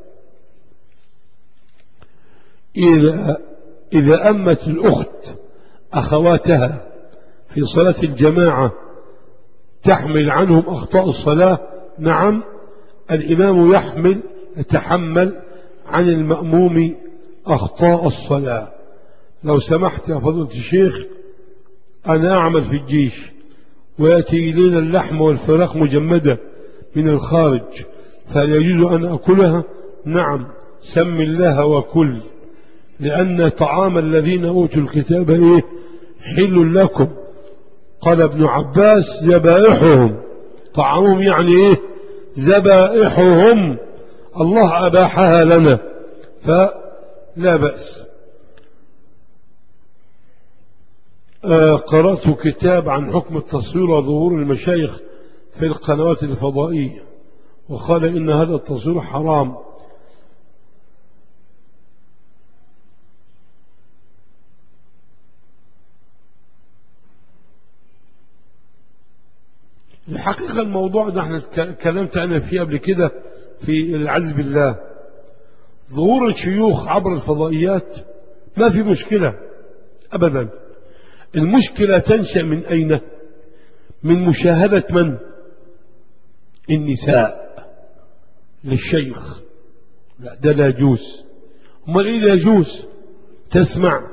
إذا, إذا أمت الأخت أخواتها في صلاة الجماعة تحمل عنهم أخطاء الصلاة؟ نعم، الإمام يحمل يتحمل عن المأموم أخطاء الصلاة. لو سمحت يا فضيلة الشيخ، أنا أعمل في الجيش ويأتي إلينا اللحم والفراخ مجمدة من الخارج، فهل يجوز أن أكلها؟ نعم، سم الله وكل، لأن طعام الذين أوتوا الكتاب إيه؟ حل لكم. قال ابن عباس ذبائحهم، طعامهم يعني إيه؟ ذبائحهم، الله أباحها لنا فلا بأس. آه قرأت كتاب عن حكم التصوير وظهور المشايخ في القنوات الفضائية، وقال إن هذا التصوير حرام. الحقيقة الموضوع ده احنا اتكلمت أنا فيه قبل كده في العز بالله. ظهور الشيوخ عبر الفضائيات ما في مشكلة أبدا. المشكلة تنشأ من أين؟ من مشاهدة من؟ النساء للشيخ. لا، ده لا يجوز. أمال إيه لا يجوز؟ تسمع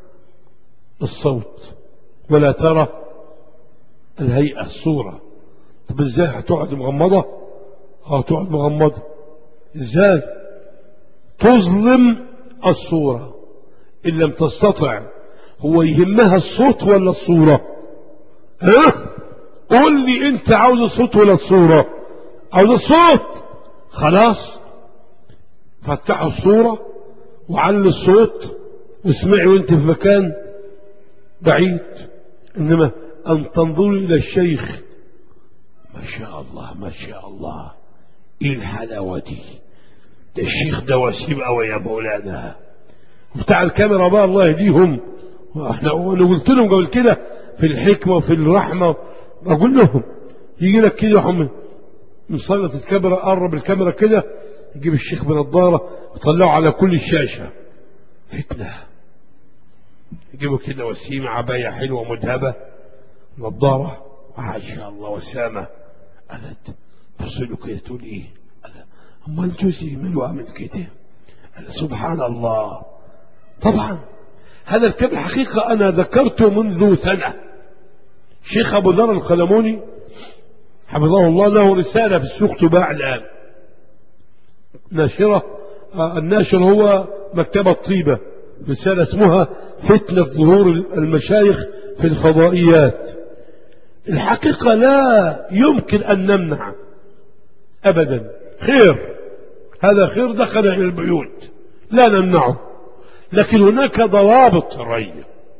الصوت ولا ترى الهيئة الصورة. طب ازاي هتقعد مغمضة؟ اه تقعد مغمضة ازاي؟ تظلم الصورة إن لم تستطع. هو يهمها الصوت ولا الصورة؟ ها؟ قول لي انت عاوز الصوت ولا الصورة؟ عاوز الصوت، خلاص فتحوا الصورة وعلي الصوت واسمعي وانت في مكان بعيد. انما ان تنظري الى الشيخ، ما شاء الله ما شاء الله، ايه الحلاوة دي، ده الشيخ ده وسيم قوي يا مولانا. وبتاع الكاميرا بقى الله يهديهم، احنا انا قلت لهم قبل كده في الحكمة وفي الرحمة، اقول لهم يجي لك كده يحمل مسلط الكاميرا، قرب الكاميرا كده، يجيب الشيخ بنضارة ويطلعه على كل الشاشة، فتنة. يجيبوا كده وسيم عباية حلوة مذهبة، نضارة، ما شاء الله وسامة. قالت بص له كده تقول ايه؟ اما الجزء من وعمل كده. قال سبحان الله. طبعا هذا الكلام حقيقة أنا ذكرته منذ سنة. شيخ أبو ذر القلموني حفظه الله له رسالة في السوق تباع الآن، ناشرة، الناشر هو مكتبة طيبة، رسالة اسمها فتنة ظهور المشايخ في الفضائيات. الحقيقة لا يمكن أن نمنع أبدا، خير، هذا خير دخل إلى البيوت لا نمنعه، لكن هناك ضوابط شرعية.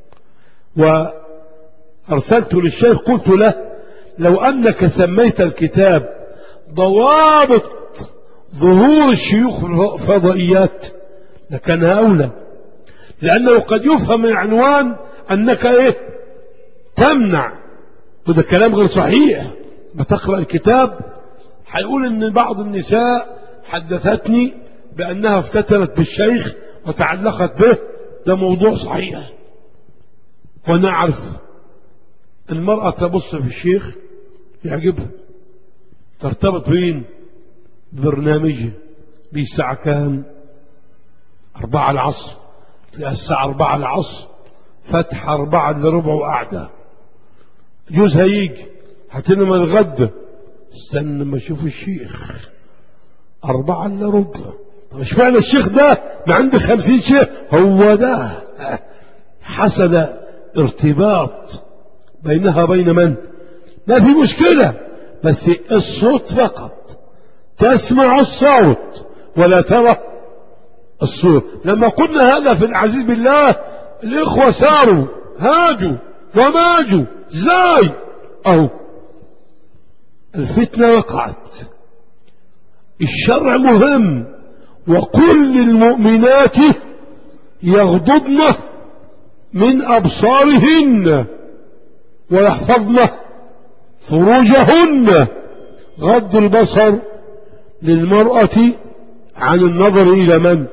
وأرسلت للشيخ قلت له لو أنك سميت الكتاب ضوابط ظهور الشيوخ الفضائيات لكان أولى، لأنه قد يفهم من العنوان أنك إيه تمنع، وده كلام غير صحيح. بتقرأ الكتاب هيقول أن بعض النساء حدثتني بأنها افتتنت بالشيخ وتعلقت به، ده موضوع صحيح. وانا اعرف المرأة تبص في الشيخ يعجبها، ترتبط بين برنامجه بالساعة كام؟ أربعة العصر، تلاقي الساعة أربعة العصر فتح أربعة إلا ربع وقاعدة، جوزها يجي هتنم الغد، استنى ما اشوف الشيخ أربعة إلا ربع. مش معنى الشيخ ده ما عنده خمسين شيخ، هو ده حصل ارتباط بينها وبين من؟ ما في مشكلة، بس الصوت فقط، تسمع الصوت ولا ترى الصوت. لما قلنا هذا في العزيز بالله الإخوة ساروا هاجوا وماجوا زاي، أو الفتنة وقعت. الشرع مهم وقل للمؤمنات يغضضن من أبصارهن ويحفظن فروجهن. غض البصر للمرأة عن النظر إلى من؟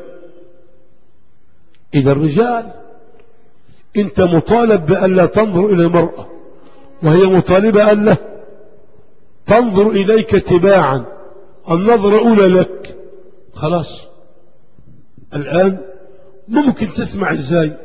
إلى الرجال. أنت مطالب بألا تنظر إلى المرأة، وهي مطالبة ألا تنظر إليك تباعا. النظر أولى لك. خلاص الآن ممكن تسمع إزاي؟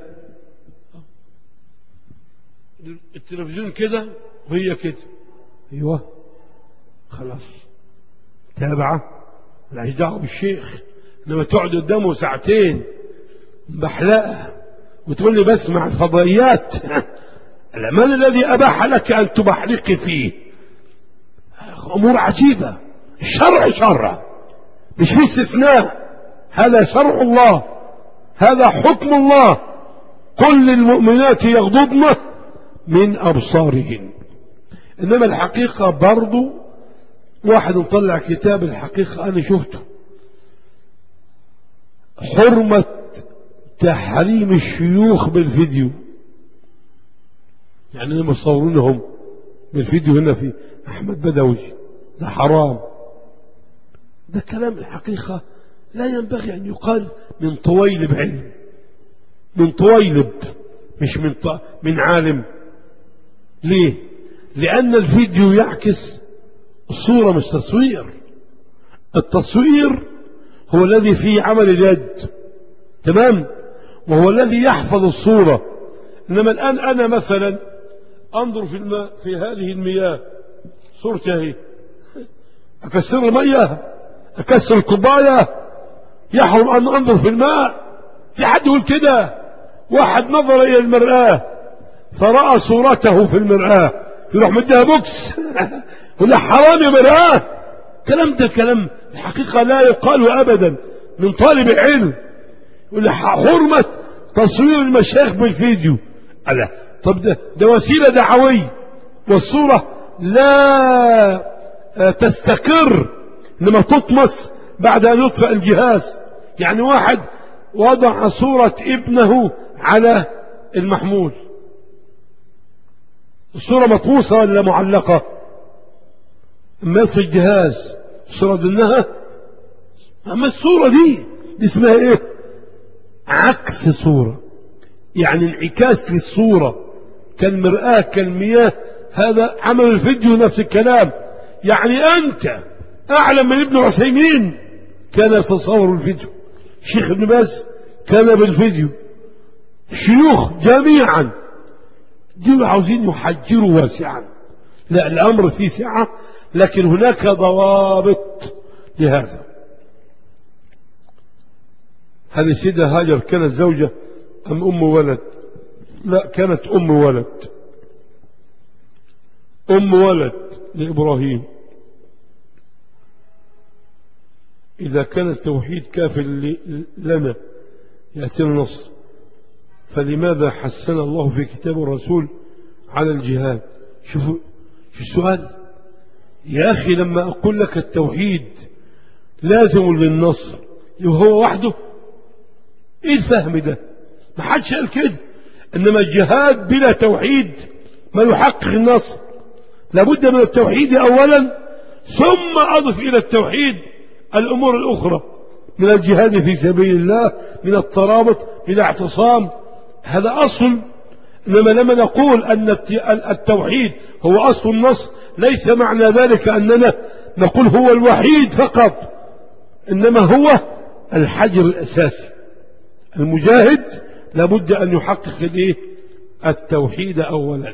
التلفزيون كده وهي كده، أيوة خلاص تابعة، ملهاش دعوة بالشيخ. إنما تقعد قدامه ساعتين بحلقة وتقول لي بسمع الفضائيات. من الذي أباح لك أن تبحلقي فيه؟ أمور عجيبة. الشرع شرع، مش في استثناء. هذا شرع الله، هذا حكم الله. قل للمؤمنات يغضضن من أبصارهن. إنما الحقيقة برضو واحد مطلع كتاب الحقيقة أنا شفته، حرمة تحريم الشيوخ بالفيديو. يعني هم مصورينهم بالفيديو هنا في أحمد بدوي، ده حرام. ده كلام الحقيقة لا ينبغي أن يقال من طويلب علم، من طويلب مش من ط... من عالم. ليه؟ لأن الفيديو يعكس الصورة مش تصوير. التصوير هو الذي فيه عمل اليد، تمام، وهو الذي يحفظ الصورة. إنما الآن أنا مثلا أنظر في الماء، في هذه المياه صورتي اهي، أكسر المياه، أكسر الكوباية، يحرم أن أنظر في الماء. في حد يقول كده؟ واحد نظر إلى المرآة فرأى صورته في المرآة يروح مديها بوكس ولا حرام يا مرآة؟ كلام ده كلام الحقيقة لا يقال أبدا من طالب العلم. يقول حرمة تصوير المشايخ بالفيديو. ألا طب ده, ده وسيلة دعوية، والصورة لا تستقر إنما تطمس بعد أن يطفأ الجهاز. يعني واحد وضع صورة ابنه على المحمول، الصورة مطموسة ولا معلقة؟ اما في الجهاز الصورة دنها. اما الصورة دي, دي اسمها ايه؟ عكس صورة، يعني انعكاس للصورة كالمرآة كالمياه. هذا عمل الفيديو نفس الكلام. يعني انت اعلم من ابن عثيمين كان يتصور الفيديو، الشيخ ابن باز كان بالفيديو، الشيوخ جميعا. دول عاوزين يحجروا واسعا. لا، الامر فيه سعة، لكن هناك ضوابط لهذا. هذه السيدة هاجر كانت زوجة أم أم ولد؟ لا، كانت أم ولد، أم ولد لإبراهيم. إذا كان التوحيد كاف لنا يأتينا النصر، فلماذا حسن الله في كتاب الرسول على الجهاد؟ شوفوا شو السؤال يا أخي. لما أقول لك التوحيد لازم للنصر وهو وحده، إيه الفهم ده؟ ما حدش قال كده. إنما الجهاد بلا توحيد ما يحقق النصر. لابد من التوحيد أولا، ثم أضف إلى التوحيد الأمور الأخرى من الجهاد في سبيل الله، من الترابط، من الاعتصام. هذا أصل. إنما لما نقول أن التوحيد هو أصل النصر، ليس معنى ذلك أننا نقول هو الوحيد فقط، إنما هو الحجر الأساسي. المجاهد لابد أن يحقق الإيه؟ التوحيد أولا.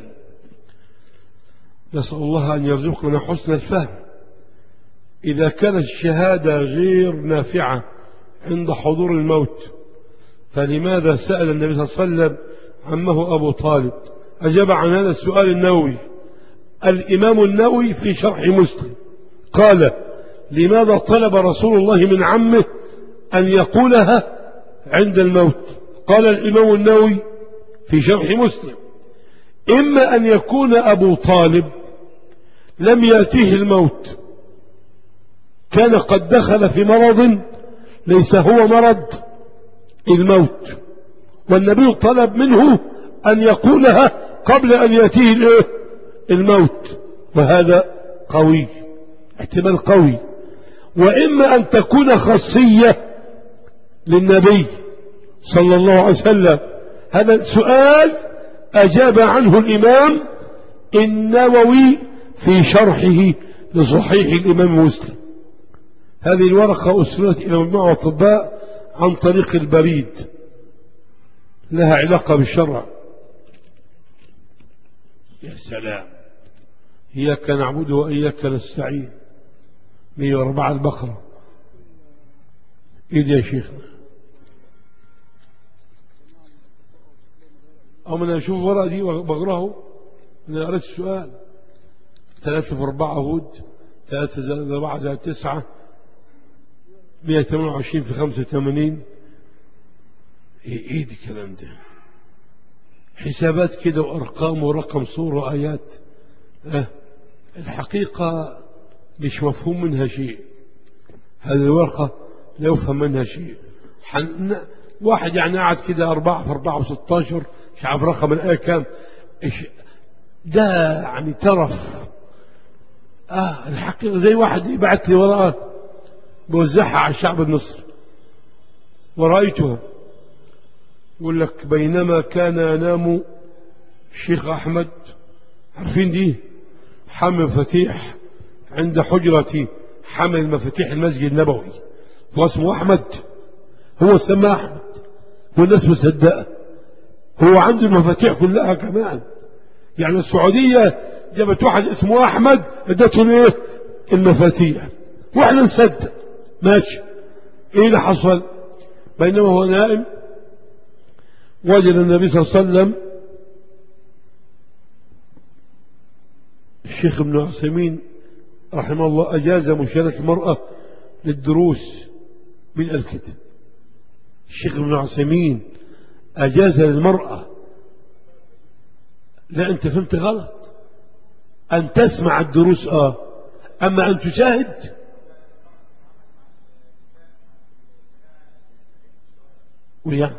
نسأل الله أن يرزقنا حسن الفهم. إذا كانت الشهادة غير نافعة عند حضور الموت، فلماذا سأل النبي صلى الله عليه وسلم عمه أبو طالب؟ أجاب عن هذا السؤال النووي، الإمام النووي في شرح مسلم قال: لماذا طلب رسول الله من عمه أن يقولها عند الموت؟ قال الإمام النووي في شرح مسلم: إما أن يكون أبو طالب لم يأته الموت، كان قد دخل في مرض ليس هو مرض الموت، والنبي طلب منه أن يقولها قبل أن يأتيه الموت، وهذا قوي، احتمال قوي. وإما أن تكون خاصية للنبي صلى الله عليه وسلم. هذا السؤال أجاب عنه الإمام النووي في شرحه لصحيح الإمام مسلم. هذه الورقة أرسلت إلى مجموعة أطباء عن طريق البريد، لها علاقة بالشرع. يا سلام، إياك نعبد وإياك نستعين، مئة وأربعة البقرة. إيه يا شيخنا؟ أو من أشوف ورقة دي وبقراه، أنا قرأت السؤال. ثلاثة في أربعة هود، ثلاثة زائد أربعة زائد تسعة، مئة وثمانية وعشرين في خمسة وثمانين. إيه إيه دي الكلام ده؟ حسابات كده وأرقام ورقم صورة آيات. أه الحقيقة مش مفهوم منها شيء. هذه الورقة لا يفهم منها شيء. حن... واحد يعني قاعد كده أربعة في أربعة وستاشر، مش عارف رقم الآية كام. إيش ده؟ يعني ترف. آه الحقيقة زي واحد يبعت لي ورقة بوزعها على الشعب المصري، ورأيتها يقول لك: بينما كان ينام الشيخ أحمد، عارفين دي، حامل مفاتيح عند حجرتي، حامل مفاتيح المسجد النبوي، هو اسمه أحمد، هو سماه أحمد والناس مصدقه، هو عنده المفاتيح كلها كمان. يعني السعودية جابت واحد اسمه أحمد ادته ايه المفاتيح، واحنا نصدق ماشي. ايه اللي حصل؟ بينما هو نائم وجد النبي صلى الله عليه وسلم الشيخ ابن عثيمين رحمه الله أجاز مشاركة المرأة للدروس من الكتاب. الشيخ ابن عثيمين أجاز للمرأة. لا، أنت فهمت غلط. أن تسمع الدروس آه، أما أن تشاهد ويعني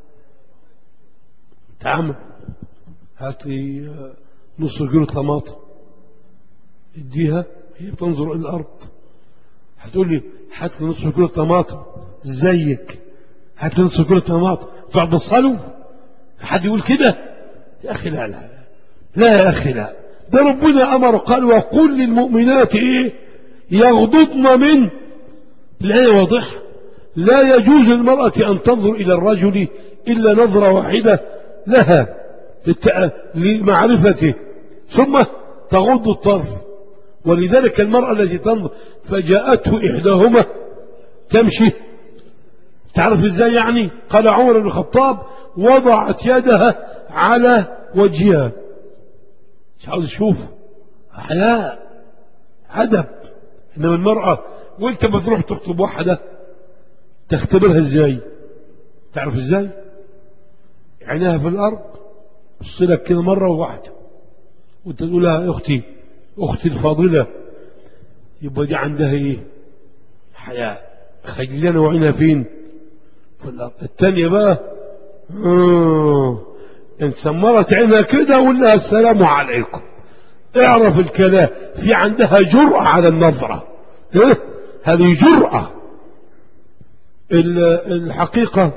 تعمل. هات لي نص كيلو طماطم اديها، هي بتنظر الى الارض. هتقول لي هات لي نص كيلو طماطم زيك، هات لي نص كيلو طماطم تقعد تصلوا؟ حد يقول كده؟ يا اخي لا لا لا يا اخي لا. ده ربنا امر قال: وقل للمؤمنات ايه يغضضن من. الآية واضحة. لا يجوز للمرأة أن تنظر إلى الرجل إلا نظرة واحدة لها لمعرفته، ثم تغض الطرف. ولذلك المرأة التي تنظر فجاءته إحداهما تمشي، تعرف إزاي يعني؟ قال عمر بن الخطاب: وضعت يدها على وجهها. مش عاوز تشوف حياء أدب. إنما المرأة وانت بتروح تخطب واحدة تختبرها ازاي؟ تعرف ازاي؟ عينها في الارض، تصلك كده مرة واحدة وانت تقول لها: اختي اختي الفاضلة، يبقى دي عندها ايه؟ حياء. خجلانة وعينها فين؟ في الارض. الثانية بقى آه. ان سمرت عينها كده وقول لها: السلام عليكم. اعرف الكلام، في عندها جرأة على النظرة. إيه؟ هذه جرأة. الحقيقة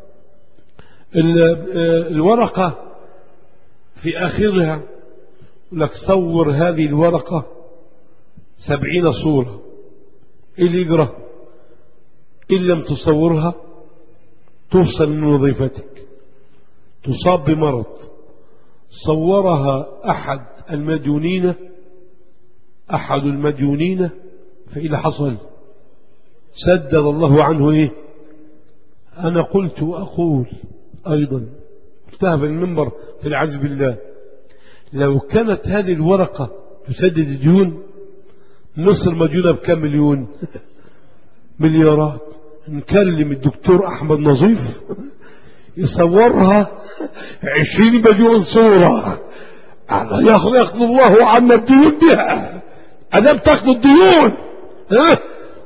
الورقة في آخرها لك صور هذه الورقة سبعين صورة. اللي يقرأ إن لم تصورها تفصل من وظيفتك، تصاب بمرض. صورها أحد المديونين أحد المديونين فإذا حصل سدد الله عنه إيه؟ أنا قلت وأقول أيضا، قلتها في المنبر في العز بالله: لو كانت هذه الورقة تسدد الديون، مصر مديونة بكم مليون؟ مليارات. نكلم الدكتور أحمد نظيف يصورها عشرين مليون صورة. ياخذ الله عنا الديون بها. ألم تاخذ الديون؟ ها؟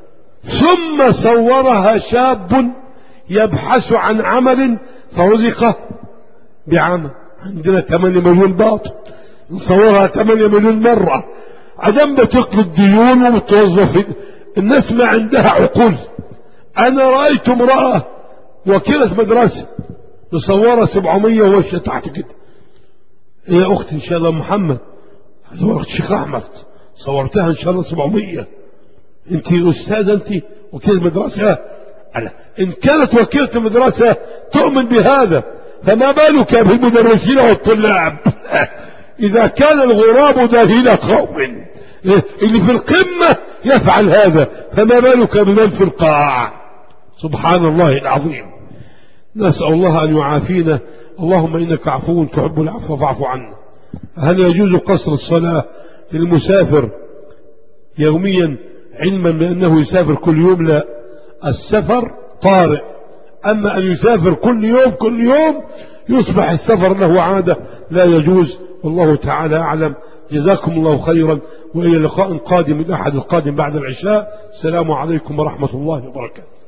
ثم صورها شاب يبحث عن عمل فرزق بعمل. عندنا ثمانية مليون باطل نصورها ثمانية مليون مرة عدم بتقضي الديون ومتوظف. الناس ما عندها عقول. انا رأيت امرأة وكيلة مدرسة نصورها سبعمية ووشة تحت كده. يا اختي ان شاء الله محمد هذا وقت شيخ احمد صورتها ان شاء الله سبعمية. انت استاذة انت وكيلة مدرسة؟ ألا ان كانت وكيلة مدرسة تؤمن بهذا فما بالك بالمدرسين والطلاب؟ اذا كان الغراب داهل قوم اللي في القمة يفعل هذا فما بالك بمن في القاع؟ سبحان الله العظيم. نسأل الله أن يعافينا. اللهم إنك عفو تحب العفو فاعف عنا. هل يجوز قصر الصلاة للمسافر يوميا علما بأنه يسافر كل يوم؟ لا، السفر طارئ، أما أن يسافر كل يوم كل يوم يصبح السفر له عادة لا يجوز. والله تعالى أعلم. جزاكم الله خيرا، وإلى لقاء قادم الأحد القادم بعد العشاء. السلام عليكم ورحمة الله وبركاته.